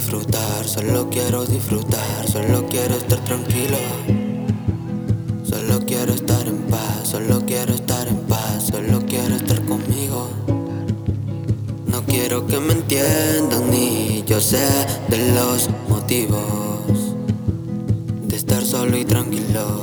disfrutar, solo quiero estar tranquilo. Solo quiero estar en paz, solo quiero estar en paz, solo quiero estar conmigo. No quiero que me entiendan ni yo sé de los motivos de estar solo y tranquilo.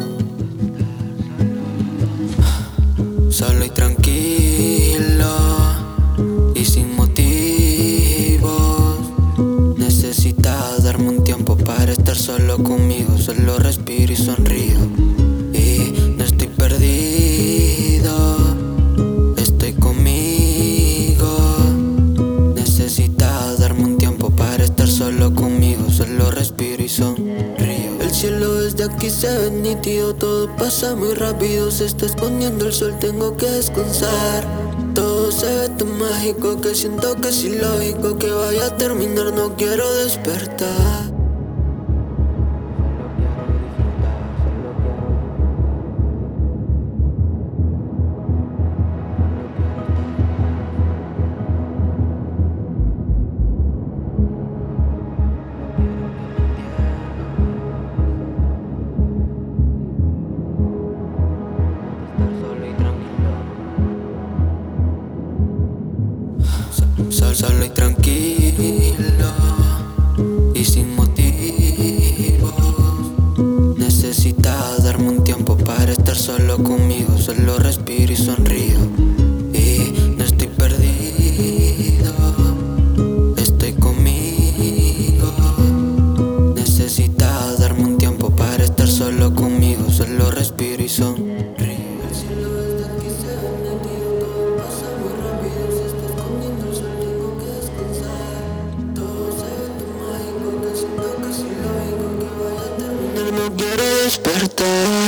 Solo y tranquilo y sin motivos. Necesitaba darme un tiempo para estar solo conmigo. Solo respiro y sonrío y no estoy perdido, estoy conmigo. Necesitaba darme un tiempo para estar solo conmigo. Solo respiro y sonrío. El cielo desde aquí se ve nítido, todo pasa muy rápido, se está escondiendo el sol, tengo que descansar. Todo se ve tan mágico que siento que es ilógico que vaya a terminar, no quiero despertar. Solo y tranquilo y sin motivos. Necesitaba darme un tiempo para estar solo conmigo. Solo respiro y sonrío y no estoy perdido, estoy conmigo. Necesitaba darme un tiempo para estar solo conmigo. Solo respiro y sonrío. El cielo desde aquí se ve nítido, todo pasa muy rápido, se está escondiendo el sol, tengo que descansar. Todo se ve tan mágico que siento que es ilógico que vaya a terminar, no quiero despertar.